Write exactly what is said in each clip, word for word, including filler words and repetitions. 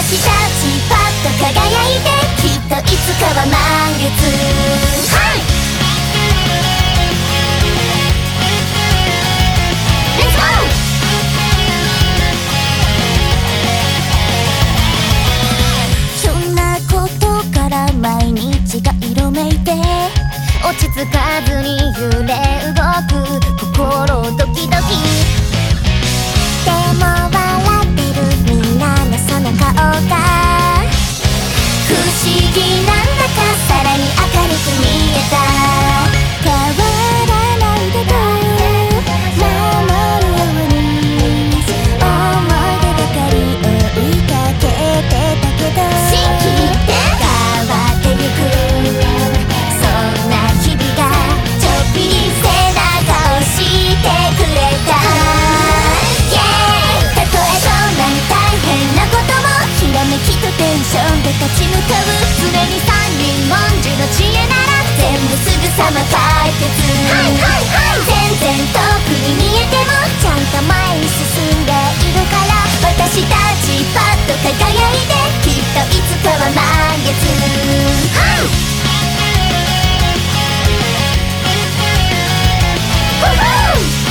私たちパッと輝いて、きっといつかは満月。はい、レッツゴー。ひょんなことから毎日が色めいて、落ち着かずに揺れ動く心ドキドキ。でも笑ってるみんなのその顔が不思議なんだかさらに明るく見えた。変わらないでと守るように思い出ばかり追いかけてたけど、心機一転変わってゆく、そんな日々がちょっぴり背中をしてくれた。たとえどんなに大変なこともひらめきとテンションで立ち向かう。常に三人文字の知恵なら全部すぐさま解決。はいはいはい、全然遠くに見えてもちゃんと前に進んでいるから、私たちパッと輝いて、きっといつかは満月。はい、フフー。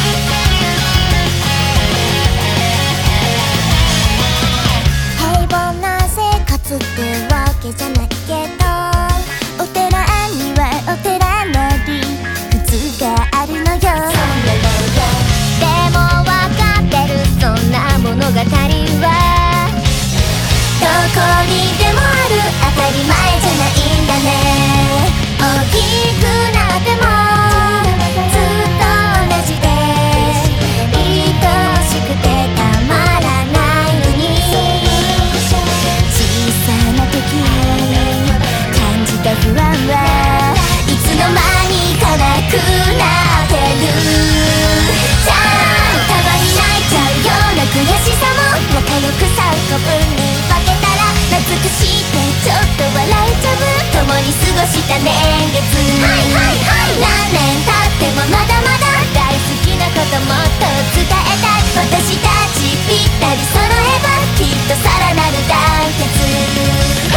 ってわけじゃないけど、お寺にはお寺なり普通があるのよ。でもわかってる、そんな物語はどこにでもある、当たり前じゃないんだね。大きくなってもずっと同じで愛しくてたまらないのに、感じた不安はいつの間にかなくなってる。じゃあたまに泣いちゃうような悔しさも仲良くさんこぶんに分けたら、懐くしてちょっと笑えちゃう。共に過ごした年月、はいはいはい、何年経ってもまだまだ大好きなこともっと伝えたい。私たちぴったり揃えばきっとさらなる団結。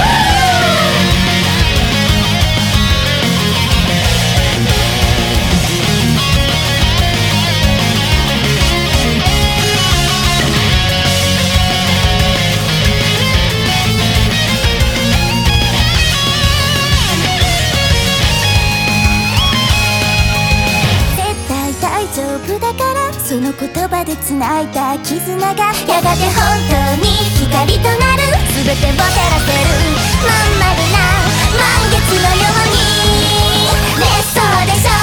大丈夫だから、その言葉で繋いだ絆がやがて本当に光となる。全てを照らせるまん丸な満月のように。ね、そうでしょ